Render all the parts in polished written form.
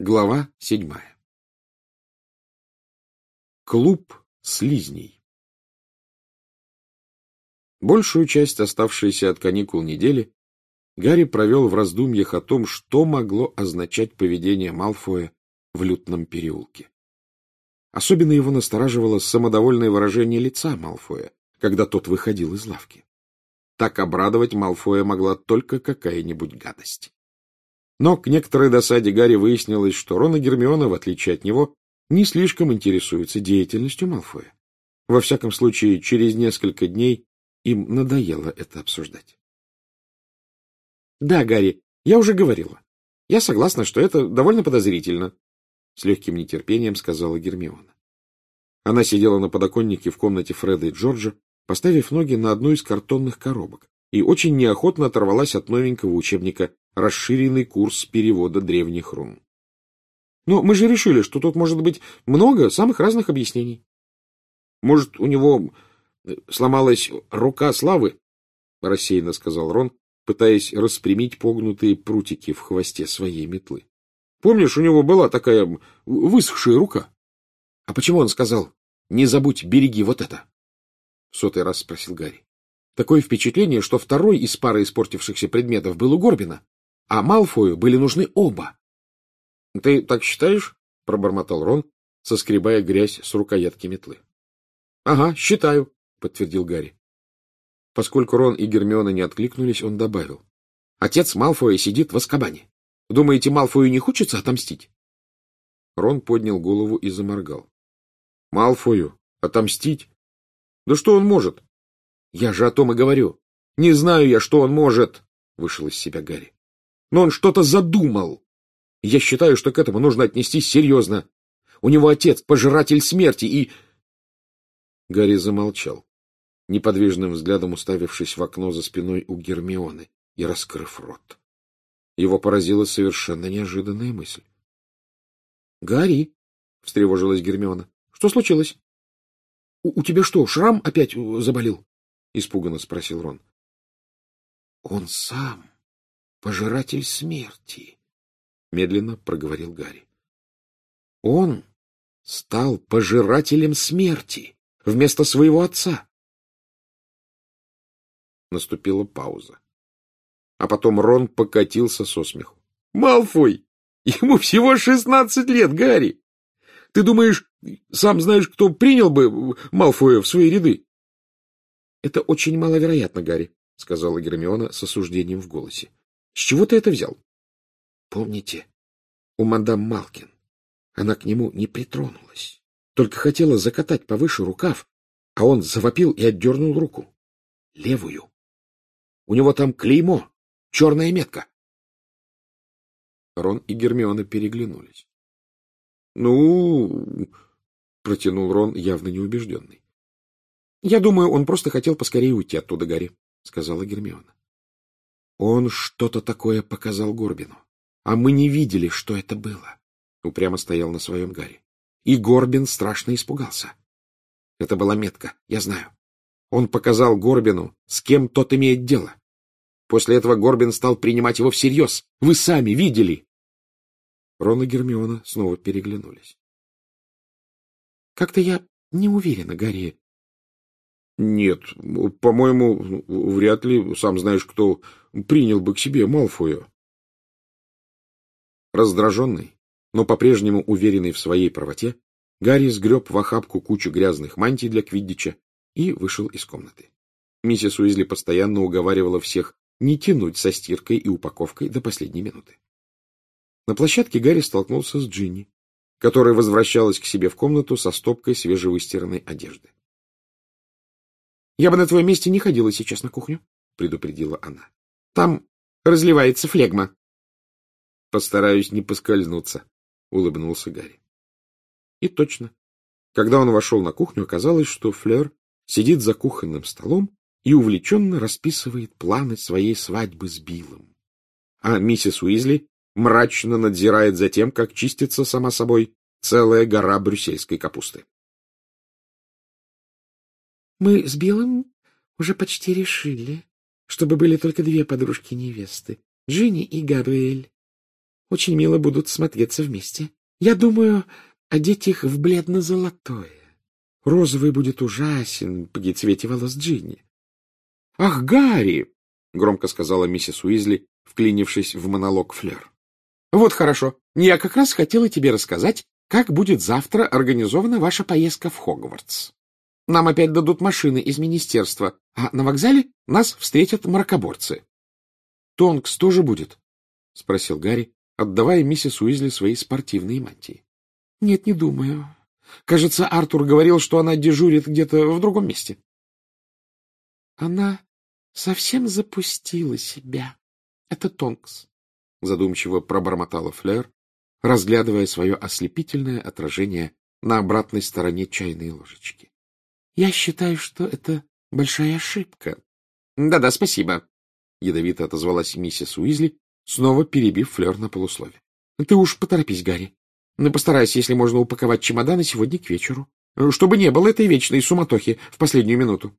Глава 7. Клуб слизней. Большую часть оставшейся от каникул недели Гарри провел в раздумьях о том, что могло означать поведение Малфоя в Лютном переулке. Особенно его настораживало самодовольное выражение лица Малфоя, когда тот выходил из лавки. Так обрадовать Малфоя могла только какая-нибудь гадость. Но к некоторой досаде Гарри выяснилось, что Рон и Гермиона, в отличие от него, не слишком интересуются деятельностью Малфоя. Во всяком случае, через несколько дней им надоело это обсуждать. — Да, Гарри, я уже говорила. Я согласна, что это довольно подозрительно, — с легким нетерпением сказала Гермиона. Она сидела на подоконнике в комнате Фреда и Джорджа, поставив ноги на одну из картонных коробок, и очень неохотно оторвалась от новенького учебника «Расширенный курс перевода древних рун». Но мы же решили, что тут может быть много самых разных объяснений. Может, у него сломалась рука славы? — рассеянно сказал Рон, пытаясь распрямить погнутые прутики в хвосте своей метлы. — Помнишь, у него была такая высохшая рука? — А почему он сказал: «Не забудь, береги вот это»? — в сотый раз спросил Гарри. Такое впечатление, что второй из пары испортившихся предметов был у Горбина, а Малфою были нужны оба. — Ты так считаешь? — пробормотал Рон, соскребая грязь с рукоятки метлы. — Ага, считаю, — подтвердил Гарри. Поскольку Рон и Гермиона не откликнулись, он добавил: — Отец Малфоя сидит в Азкабане. Думаете, Малфою не хочется отомстить? Рон поднял голову и заморгал. — Малфою? Отомстить? Да что он может? — Я же о том и говорю. Не знаю я, что он может, — вышел из себя Гарри. — Но он что-то задумал. Я считаю, что к этому нужно отнестись серьезно. У него отец — пожиратель смерти, и... Гарри замолчал, неподвижным взглядом уставившись в окно за спиной у Гермионы и раскрыв рот. Его поразила совершенно неожиданная мысль. — Гарри, — встревожилась Гермиона, — что случилось? — У тебя что, шрам опять заболел? — испуганно спросил Рон. — Он сам пожиратель смерти, — медленно проговорил Гарри. — Он стал пожирателем смерти вместо своего отца. Наступила пауза. А потом Рон покатился со смеху. — Малфой! Ему всего 16 лет, Гарри! Ты думаешь, сам знаешь, кто принял бы Малфоя в свои ряды? — Это очень маловероятно, Гарри, — сказала Гермиона с осуждением в голосе. — С чего ты это взял? — Помните, у мадам Малкин она к нему не притронулась, только хотела закатать повыше рукав, а он завопил и отдернул руку. Левую. У него там клеймо, черная метка. Рон и Гермиона переглянулись. — Ну, — протянул Рон, явно неубежденный. — Я думаю, он просто хотел поскорее уйти оттуда, Гарри, — сказала Гермиона. — Он что-то такое показал Горбину, а мы не видели, что это было, — упрямо стоял на своем Гарри. И Горбин страшно испугался. Это была метка, я знаю. Он показал Горбину, с кем тот имеет дело. После этого Горбин стал принимать его всерьез. Вы сами видели. Рон и Гермиона снова переглянулись. — Как-то я не уверена, Гарри. — Нет, по-моему, вряд ли, сам знаешь, кто принял бы к себе Малфоя. Раздраженный, но по-прежнему уверенный в своей правоте, Гарри сгреб в охапку кучу грязных мантий для квиддича и вышел из комнаты. Миссис Уизли постоянно уговаривала всех не тянуть со стиркой и упаковкой до последней минуты. На площадке Гарри столкнулся с Джинни, которая возвращалась к себе в комнату со стопкой свежевыстиранной одежды. — Я бы на твоем месте не ходила сейчас на кухню, — предупредила она. — Там разливается флегма. — Постараюсь не поскользнуться, — улыбнулся Гарри. И точно. Когда он вошел на кухню, оказалось, что Флёр сидит за кухонным столом и увлеченно расписывает планы своей свадьбы с Биллом. А миссис Уизли мрачно надзирает за тем, как чистится сама собой целая гора брюссельской капусты. — Мы с Биллом уже почти решили, чтобы были только две подружки невесты — Джинни и Габриэль. очень мило будут смотреться вместе. Я думаю, одеть их в бледно-золотое. Розовый будет ужасен при цвете волос Джинни. — Ах, Гарри! — громко сказала миссис Уизли, вклинившись в монолог Флёр. — Вот хорошо. Я как раз хотела тебе рассказать, как будет завтра организована ваша поездка в Хогвартс. Нам опять дадут машины из министерства, а на вокзале нас встретят мракоборцы. — Тонкс тоже будет? — спросил Гарри, отдавая миссис Уизли свои спортивные мантии. — Нет, не думаю. Кажется, Артур говорил, что она дежурит где-то в другом месте. — Она совсем запустила себя. Это Тонкс, — задумчиво пробормотала Флёр, разглядывая свое ослепительное отражение на обратной стороне чайной ложечки. — Я считаю, что это большая ошибка. Да — Да-да, спасибо, — ядовито отозвалась миссис Уизли, снова перебив Флёр на полуслове. — Ты уж поторопись, Гарри. Постарайся, если можно, упаковать чемоданы сегодня к вечеру, чтобы не было этой вечной суматохи в последнюю минуту.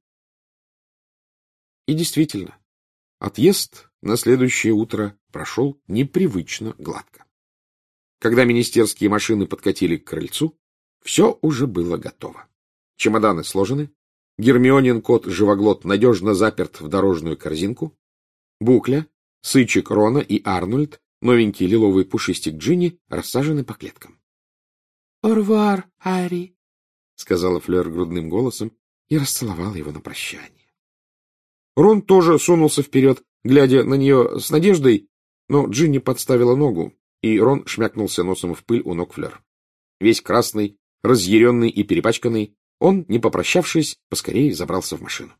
И действительно, отъезд на следующее утро прошел непривычно гладко. Когда министерские машины подкатили к крыльцу, все уже было готово. Чемоданы сложены, Гермионин кот-живоглот надежно заперт в дорожную корзинку, Букля, Сычек Рона и Арнольд, новенький лиловый пушистик Джинни, рассажены по клеткам. — Орвар, Харри, — сказала Флёр грудным голосом и расцеловала его на прощание. Рон тоже сунулся вперед, глядя на нее с надеждой, но Джинни подставила ногу, и Рон шмякнулся носом в пыль у ног Флёр. Весь красный, разъяренный и перепачканный, он, не попрощавшись, поскорее забрался в машину.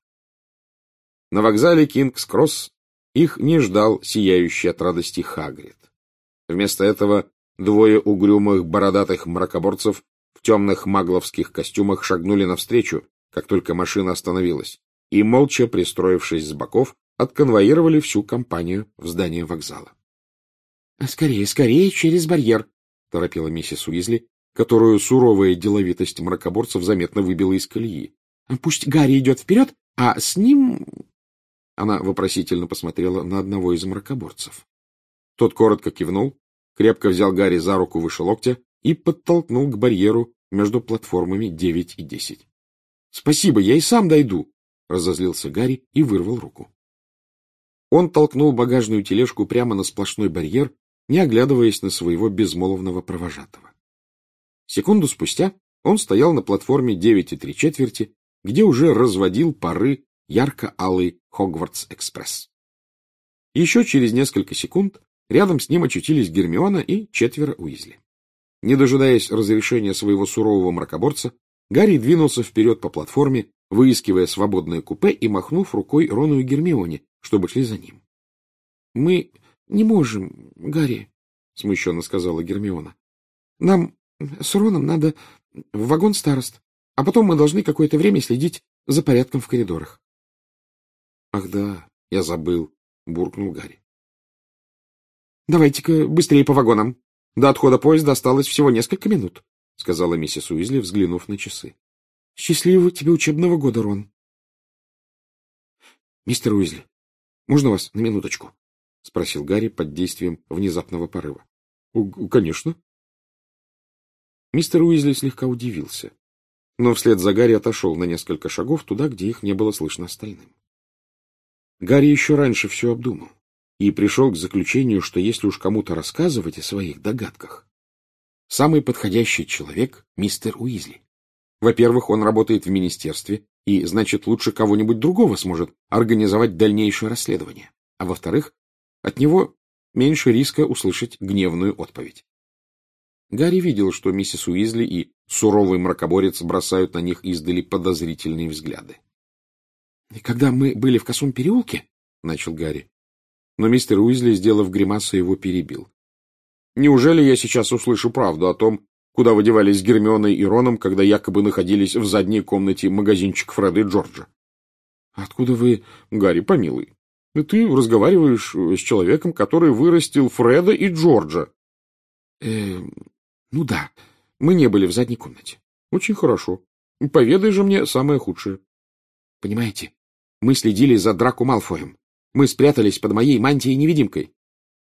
На вокзале Кингс-Кросс их не ждал сияющий от радости Хагрид. Вместо этого двое угрюмых бородатых мракоборцев в темных магловских костюмах шагнули навстречу, как только машина остановилась, и, молча пристроившись с боков, отконвоировали всю компанию в здание вокзала. — Скорее, скорее, через барьер! — торопила миссис Уизли, которую суровая деловитость мракоборцев заметно выбила из колеи. — Пусть Гарри идет вперед, а с ним... Она вопросительно посмотрела на одного из мракоборцев. Тот коротко кивнул, крепко взял Гарри за руку выше локтя и подтолкнул к барьеру между платформами 9 и 10. — Спасибо, я и сам дойду! — разозлился Гарри и вырвал руку. Он толкнул багажную тележку прямо на сплошной барьер, не оглядываясь на своего безмолвного провожатого. Секунду спустя он стоял на платформе 9 3/4, где уже разводил пары ярко-алый Хогвартс-экспресс. Еще через несколько секунд рядом с ним очутились Гермиона и 4 Уизли. Не дожидаясь разрешения своего сурового мракоборца, Гарри двинулся вперед по платформе, выискивая свободное купе и махнув рукой Рону и Гермионе, чтобы шли за ним. — Мы не можем, Гарри, — смущенно сказала Гермиона. — Нам с Роном надо в вагон старост, а потом мы должны какое-то время следить за порядком в коридорах. — Ах да, я забыл, — буркнул Гарри. — Давайте-ка быстрее по вагонам. До отхода поезда осталось всего несколько минут, — сказала миссис Уизли, взглянув на часы. — Счастливого тебе учебного года, Рон. — Мистер Уизли, можно вас на минуточку? — спросил Гарри под действием внезапного порыва. — Конечно. Мистер Уизли слегка удивился, но вслед за Гарри отошел на несколько шагов туда, где их не было слышно остальным. Гарри еще раньше все обдумал и пришел к заключению, что если уж кому-то рассказывать о своих догадках, самый подходящий человек — мистер Уизли. Во-первых, он работает в министерстве и, значит, лучше кого-нибудь другого сможет организовать дальнейшее расследование. А во-вторых, от него меньше риска услышать гневную отповедь. Гарри видел, что миссис Уизли и суровый мракоборец бросают на них издали подозрительные взгляды. — Когда мы были в Косом переулке, — начал Гарри, но мистер Уизли, сделав гримасу, его перебил. — Неужели я сейчас услышу правду о том, куда вы девались с Гермионой и Роном, когда якобы находились в задней комнате магазинчик Фреда и Джорджа? — Откуда вы... — Гарри, помилуй, ты разговариваешь с человеком, который вырастил Фреда и Джорджа. — Ну да, мы не были в задней комнате. — Очень хорошо. Поведай же мне самое худшее. — Понимаете, мы следили за Драко Малфоем. Мы спрятались под моей мантией-невидимкой.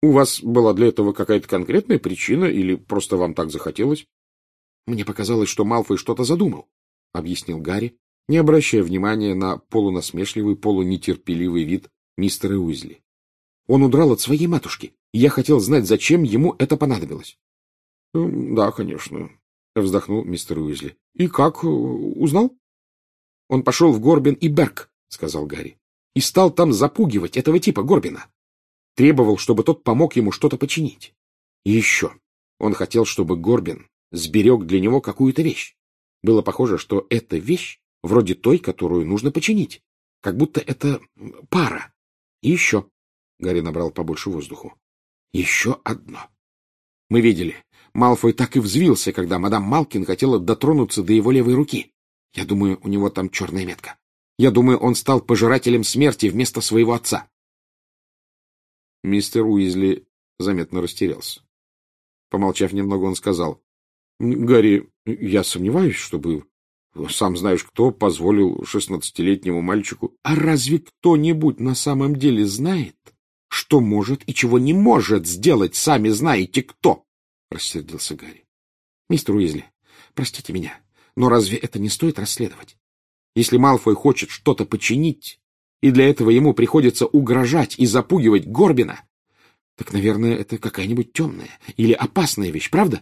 У вас была для этого какая-то конкретная причина или просто вам так захотелось? — Мне показалось, что Малфой что-то задумал, — объяснил Гарри, не обращая внимания на полунасмешливый, полунетерпеливый вид мистера Уизли. Он удрал от своей матушки, и я хотел знать, зачем ему это понадобилось. — Да, конечно, — вздохнул мистер Уизли. — И как? Узнал? — Он пошел в Горбин и Берг, — сказал Гарри, — и стал там запугивать этого типа Горбина. Требовал, чтобы тот помог ему что-то починить. И еще он хотел, чтобы Горбин сберег для него какую-то вещь. Было похоже, что эта вещь вроде той, которую нужно починить. Как будто это пара. И еще. Гарри набрал побольше воздуху. Еще одно. Мы видели. Малфой так и взвился, когда мадам Малкин хотела дотронуться до его левой руки. Я думаю, у него там черная метка. Я думаю, он стал пожирателем смерти вместо своего отца. Мистер Уизли заметно растерялся. Помолчав немного, он сказал: — Гарри, я сомневаюсь, чтобы, сам знаешь кто, позволил 16-летнему мальчику... — А разве кто-нибудь на самом деле знает, что может и чего не может сделать, сами знаете кто? — рассердился Гарри. — Мистер Уизли, простите меня, но разве это не стоит расследовать? Если Малфой хочет что-то починить, и для этого ему приходится угрожать и запугивать Горбина, так, наверное, это какая-нибудь темная или опасная вещь, правда?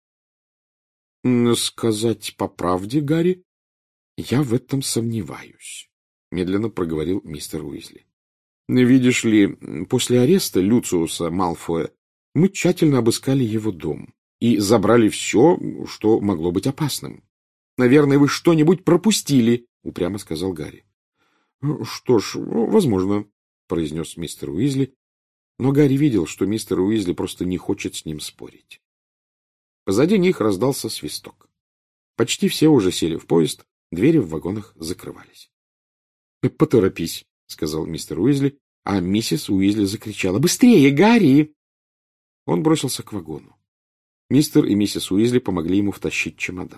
— Сказать по правде, Гарри, я в этом сомневаюсь, — медленно проговорил мистер Уизли. — Видишь ли, после ареста Люциуса Малфоя мы тщательно обыскали его дом и забрали все, что могло быть опасным. — Наверное, вы что-нибудь пропустили, — упрямо сказал Гарри. — Что ж, возможно, — произнес мистер Уизли, но Гарри видел, что мистер Уизли просто не хочет с ним спорить. Позади них раздался свисток. Почти все уже сели в поезд, двери в вагонах закрывались. — Поторопись, — сказал мистер Уизли, а миссис Уизли закричала: — Быстрее, Гарри! Он бросился к вагону. Мистер и миссис Уизли помогли ему втащить чемодан.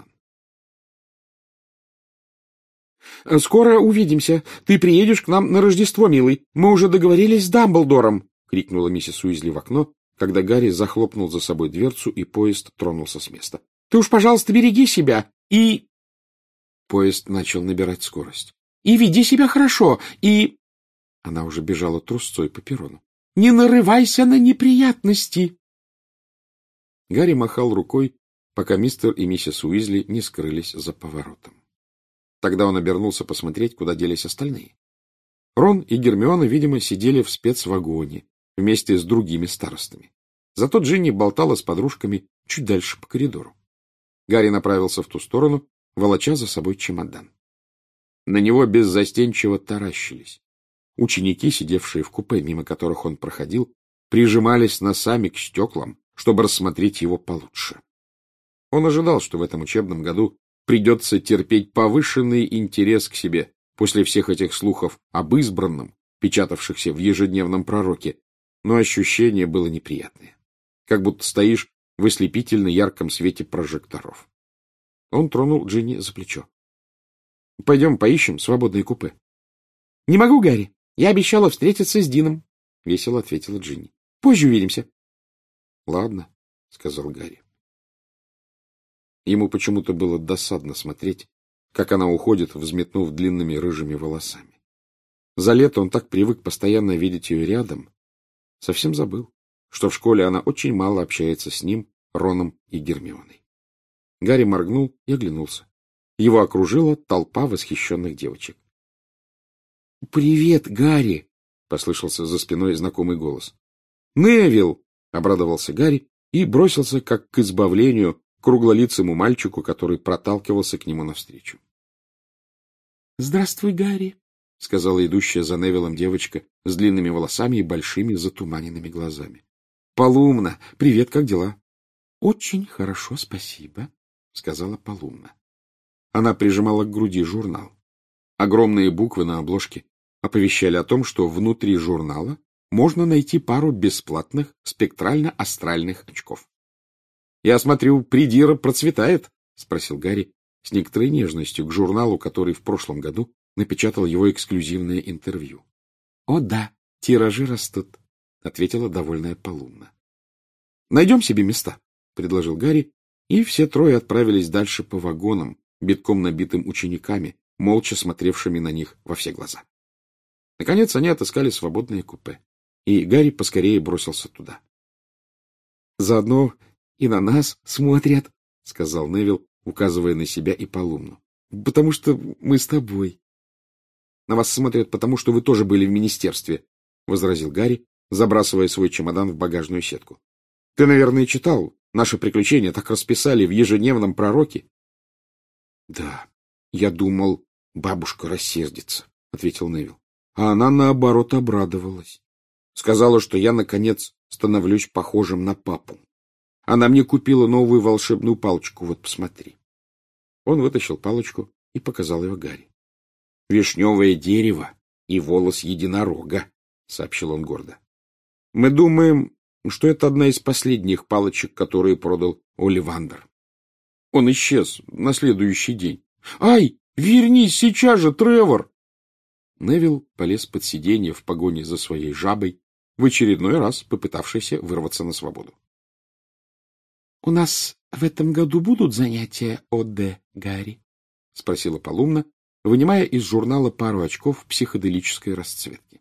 — Скоро увидимся. Ты приедешь к нам на Рождество, милый. Мы уже договорились с Дамблдором, — крикнула миссис Уизли в окно, когда Гарри захлопнул за собой дверцу, и поезд тронулся с места. — Ты уж, пожалуйста, береги себя и... Поезд начал набирать скорость. — И веди себя хорошо, и... Она уже бежала трусцой по перрону. — Не нарывайся на неприятности! Гарри махал рукой, пока мистер и миссис Уизли не скрылись за поворотом. Тогда он обернулся посмотреть, куда делись остальные. Рон и Гермиона, видимо, сидели в спецвагоне вместе с другими старостами. Зато Джинни болтала с подружками чуть дальше по коридору. Гарри направился в ту сторону, волоча за собой чемодан. На него беззастенчиво таращились. Ученики, сидевшие в купе, мимо которых он проходил, прижимались носами к стеклам, чтобы рассмотреть его получше. Он ожидал, что в этом учебном году придется терпеть повышенный интерес к себе после всех этих слухов об избранном, печатавшихся в ежедневном пророке, но ощущение было неприятное, как будто стоишь в ослепительно ярком свете прожекторов. Он тронул Джинни за плечо. — Пойдем поищем свободное купе. — Не могу, Гарри. Я обещала встретиться с Дином, — весело ответила Джинни. — Позже увидимся. — Ладно, — сказал Гарри. Ему почему-то было досадно смотреть, как она уходит, взметнув длинными рыжими волосами. За лето он так привык постоянно видеть ее рядом, совсем забыл, что в школе она очень мало общается с ним, Роном и Гермионой. Гарри моргнул и оглянулся. Его окружила толпа восхищенных девочек. — Привет, Гарри! — послышался за спиной знакомый голос. — Невилл! — обрадовался Гарри и бросился, как к избавлению, к круглолицему мальчику, который проталкивался к нему навстречу. — Здравствуй, Гарри! — сказала идущая за Невиллом девочка с длинными волосами и большими затуманенными глазами. — Полумна! Привет, как дела? — Очень хорошо, спасибо, — сказала Полумна. Она прижимала к груди журнал. Огромные буквы на обложке оповещали о том, что внутри журнала можно найти пару бесплатных спектрально-астральных очков. — Я смотрю, придира процветает? — спросил Гарри с некоторой нежностью к журналу, который в прошлом году напечатал его эксклюзивное интервью. — О да, тиражи растут, — ответила довольная Полумна. — Найдем себе места, — предложил Гарри, и все трое отправились дальше по вагонам, битком набитым учениками, молча смотревшими на них во все глаза. Наконец они отыскали свободное купе, и Гарри поскорее бросился туда. — Заодно и на нас смотрят, — сказал Невилл, указывая на себя и Полумну. — Потому что мы с тобой. — На вас смотрят потому, что вы тоже были в министерстве, — возразил Гарри, забрасывая свой чемодан в багажную сетку. — Ты, наверное, читал. Наши приключения так расписали в ежедневном пророке. — Да, я думал, бабушка рассердится, — ответил Невилл. А она, наоборот, обрадовалась. Сказала, что я, наконец, становлюсь похожим на папу. Она мне купила новую волшебную палочку, вот посмотри. Он вытащил палочку и показал ее Гарри. — Вишневое дерево и волос единорога, — сообщил он гордо. — Мы думаем, что это одна из последних палочек, которые продал Оливандер. Он исчез на следующий день. — Ай, вернись сейчас же, Тревор! Невилл полез под сиденье в погоне за своей жабой, в очередной раз попытавшийся вырваться на свободу. — У нас в этом году будут занятия ОД, Гарри? — спросила Полумна, вынимая из журнала пару очков психоделической расцветки.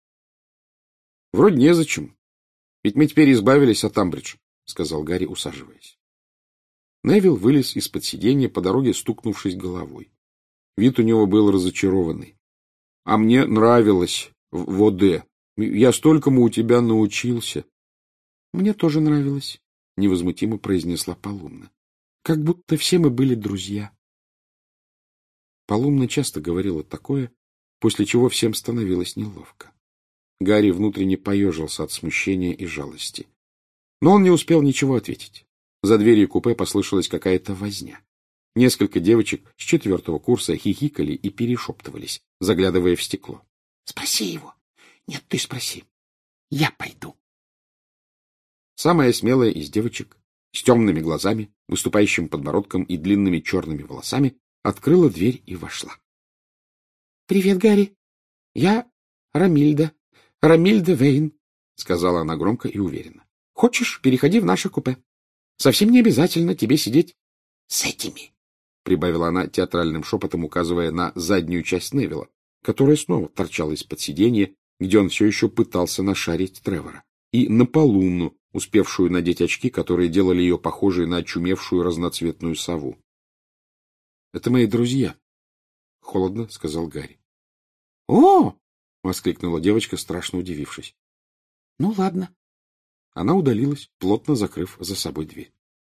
— Вроде незачем. Ведь мы теперь избавились от Амбридж, — сказал Гарри, усаживаясь. Невилл вылез из-под сиденья, по дороге стукнувшись головой. Вид у него был разочарованный. — А мне нравилось в ОД. Я столькому у тебя научился. — Мне тоже нравилось, — невозмутимо произнесла Полумна. — Как будто все мы были друзья. Полумна часто говорила такое, после чего всем становилось неловко. Гарри внутренне поежился от смущения и жалости. Но он не успел ничего ответить. За дверью купе послышалась какая-то возня. Несколько девочек с 4-го курса хихикали и перешептывались, заглядывая в стекло. — Спроси его. — Нет, ты спроси. Я пойду. Самая смелая из девочек, с темными глазами, выступающим подбородком и длинными черными волосами, открыла дверь и вошла. — Привет, Гарри. Я Рамильда. Рамильда Вейн, — сказала она громко и уверенно. — Хочешь, переходи в наше купе. Совсем не обязательно тебе сидеть с этими, — прибавила она театральным шепотом, указывая на заднюю часть Невилла, которая снова торчала из-под сиденья, где он все еще пытался нашарить Тревора, и на Полумну, успевшую надеть очки, которые делали ее похожей на очумевшую разноцветную сову. — Это мои друзья, — холодно сказал Гарри. — О! — воскликнула девочка, страшно удивившись. — Ну, ладно. Она удалилась, плотно закрыв за собой дверь.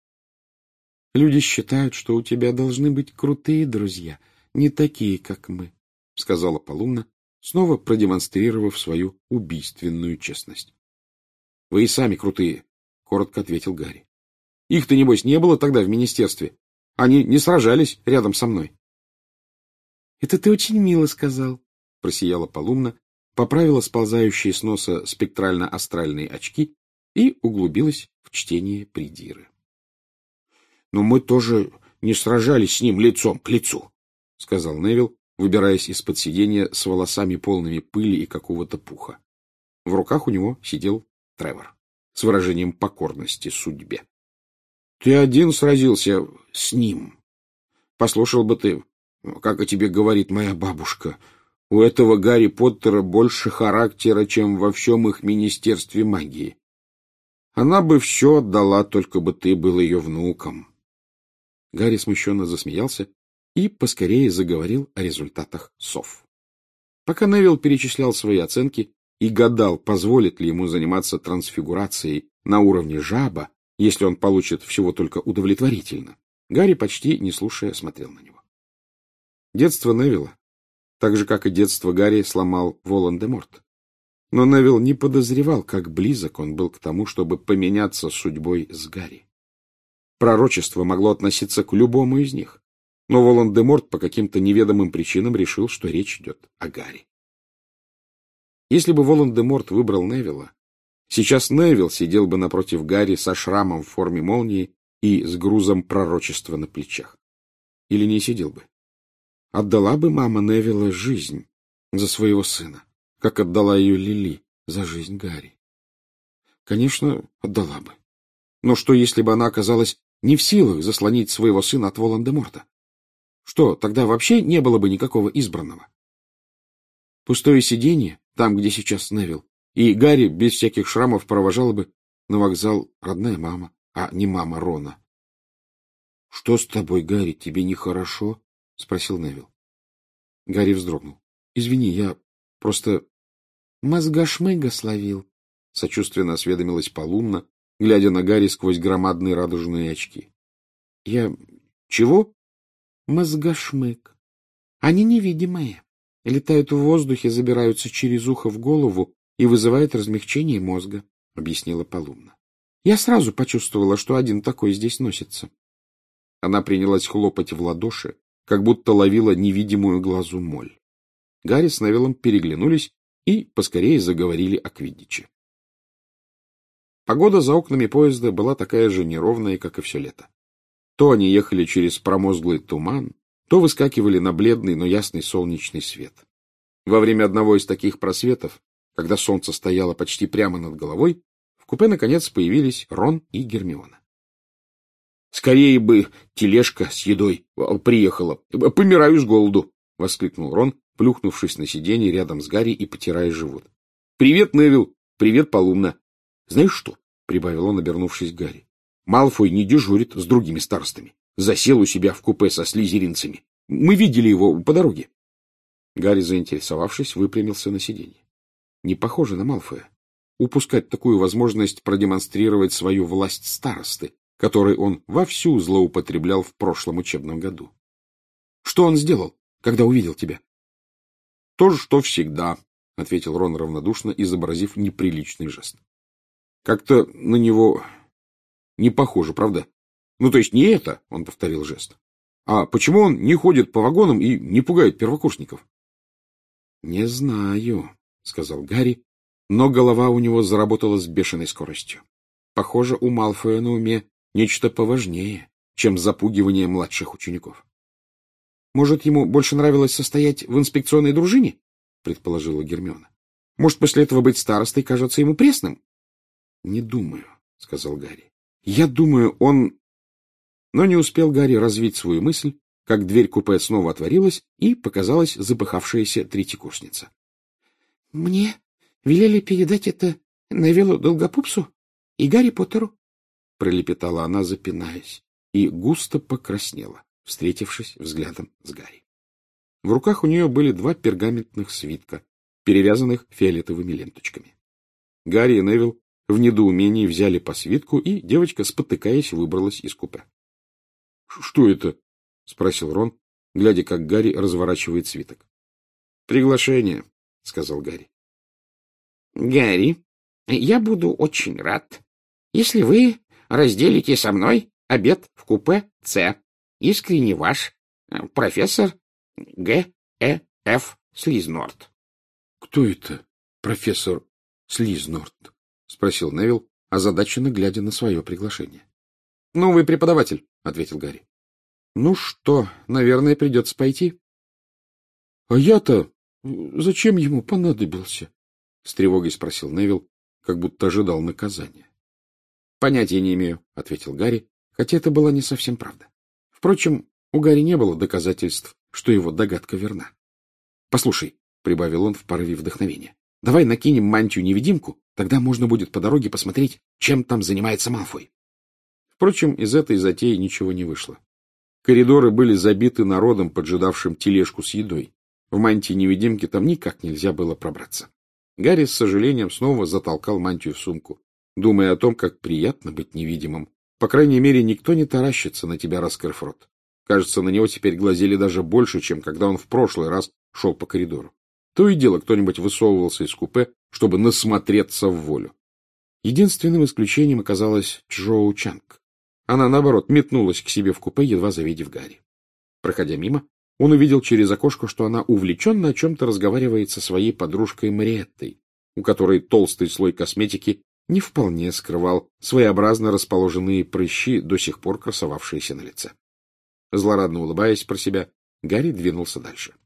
— Люди считают, что у тебя должны быть крутые друзья, не такие, как мы, — сказала Полумна, снова продемонстрировав свою убийственную честность. — Вы и сами крутые, — коротко ответил Гарри. — Их-то, небось, не было тогда в министерстве. Они не сражались рядом со мной. — Это ты очень мило сказал, — просияла Полумна, поправила сползающие с носа спектрально-астральные очки и углубилась в чтение придиры. — Но мы тоже не сражались с ним лицом к лицу, — сказал Невилл, выбираясь из-под сиденья с волосами полными пыли и какого-то пуха. В руках у него сидел Тревор с выражением покорности судьбе. — Ты один сразился с ним. Послушал бы ты, как о тебе говорит моя бабушка. У этого Гарри Поттера больше характера, чем во всем их министерстве магии. Она бы все отдала, только бы ты был ее внуком. Гарри смущенно засмеялся и поскорее заговорил о результатах сов. Пока Невилл перечислял свои оценки и гадал, позволит ли ему заниматься трансфигурацией на уровне жаба, если он получит всего только удовлетворительно, Гарри, почти не слушая, смотрел на него. Детство Невилла, так же, как и детство Гарри, сломал Волан-де-Морт. Но Невилл не подозревал, как близок он был к тому, чтобы поменяться судьбой с Гарри. Пророчество могло относиться к любому из них, но Волан-де-Морт по каким-то неведомым причинам решил, что речь идет о Гарри. Если бы Волан-де-Морт выбрал Невилла, сейчас Невилл сидел бы напротив Гарри со шрамом в форме молнии и с грузом пророчества на плечах. Или не сидел бы. Отдала бы мама Невилла жизнь за своего сына, как отдала ее Лили за жизнь Гарри. конечно, отдала бы. Но что, если бы она оказалась не в силах заслонить своего сына от Волан-де-Морта? Что, тогда вообще не было бы никакого избранного? Пустое сиденье, там, где сейчас Невилл, и Гарри без всяких шрамов провожала бы на вокзал родная мама, а не мама Рона. — Что с тобой, Гарри, тебе нехорошо? — спросил Невилл. Гарри вздрогнул. — Извини, я просто... — Мозга-шмыга словил, — сочувственно осведомилась Полумна, глядя на Гарри сквозь громадные радужные очки. — Я... Чего? — Мозга-шмыг. Они невидимые. Летают в воздухе, забираются через ухо в голову и вызывают размягчение мозга, — объяснила Полумна. Я сразу почувствовала, что один такой здесь носится. Она принялась хлопать в ладоши, как будто ловила невидимую глазу моль. Гарри с Невиллом переглянулись и поскорее заговорили о квиддиче. Погода за окнами поезда была такая же неровная, как и все лето. То они ехали через промозглый туман, то выскакивали на бледный, но ясный солнечный свет. Во время одного из таких просветов, когда солнце стояло почти прямо над головой, в купе, наконец, появились Рон и Гермиона. — Скорее бы тележка с едой приехала. Помираю с голоду! — воскликнул Рон, плюхнувшись на сиденье рядом с Гарри и потирая живот. — Привет, Невилл! Привет, Полумна! — Знаешь что? — прибавил он, обернувшись к Гарри. — Малфой не дежурит с другими старостами. Засел у себя в купе со слизеринцами. Мы видели его по дороге. Гарри, заинтересовавшись, выпрямился на сиденье. Не похоже на Малфоя. Упускать такую возможность продемонстрировать свою власть старосты, которой он вовсю злоупотреблял в прошлом учебном году. — Что он сделал, когда увидел тебя? — То же, что всегда, — ответил Рон равнодушно, изобразив неприличный жест. — Как-то на него не похоже, правда? Ну, то есть не это, — он повторил жест. А почему он не ходит по вагонам и не пугает первокурсников? — Не знаю, — сказал Гарри, но голова у него заработала с бешеной скоростью. Похоже, у Малфоя на уме нечто поважнее, чем запугивание младших учеников. — Может, ему больше нравилось состоять в инспекционной дружине? — предположила Гермиона. — Может, после этого быть старостой кажется ему пресным? — Не думаю, — сказал Гарри. — Я думаю, он... Но не успел Гарри развить свою мысль, как дверь купе снова отворилась, и показалась запыхавшаяся третьекурсница. — Мне велели передать это Невиллу Долгопупсу и Гарри Поттеру, — пролепетала она, запинаясь, и густо покраснела, встретившись взглядом с Гарри. В руках у нее были два пергаментных свитка, перевязанных фиолетовыми ленточками. Гарри и Невилл в недоумении взяли по свитку, и девочка, спотыкаясь, выбралась из купе. — Что это? — спросил Рон, глядя, как Гарри разворачивает свиток. — Приглашение, — сказал Гарри. — Гарри, я буду очень рад, если вы разделите со мной обед в купе С. Искренне ваш, профессор Г. Ф. Слизнорт. — Кто это, профессор Слизнорт? — спросил Невилл, озадаченно глядя на свое приглашение. — Новый преподаватель, — ответил Гарри. — Ну что, наверное, придется пойти. — А я-то зачем ему понадобился? — с тревогой спросил Невилл, как будто ожидал наказания. — Понятия не имею, — ответил Гарри, хотя это была не совсем правда. Впрочем, у Гарри не было доказательств, что его догадка верна. — Послушай, — прибавил он в порыве вдохновения, — давай накинем мантию-невидимку, тогда можно будет по дороге посмотреть, чем там занимается Малфой. Впрочем, из этой затеи ничего не вышло. Коридоры были забиты народом, поджидавшим тележку с едой. В мантии-невидимки там никак нельзя было пробраться. Гарри с сожалением снова затолкал мантию в сумку, думая о том, как приятно быть невидимым. По крайней мере, никто не таращится на тебя, раскрыв рот. Кажется, на него теперь глазели даже больше, чем когда он в прошлый раз шел по коридору. То и дело кто-нибудь высовывался из купе, чтобы насмотреться в волю. Единственным исключением оказалась Чжоу Чанг. Она, наоборот, метнулась к себе в купе, едва завидев Гарри. Проходя мимо, он увидел через окошко, что она увлеченно о чем-то разговаривает со своей подружкой Мариеттой, у которой толстый слой косметики не вполне скрывал своеобразно расположенные прыщи, до сих пор красовавшиеся на лице. Злорадно улыбаясь про себя, Гарри двинулся дальше.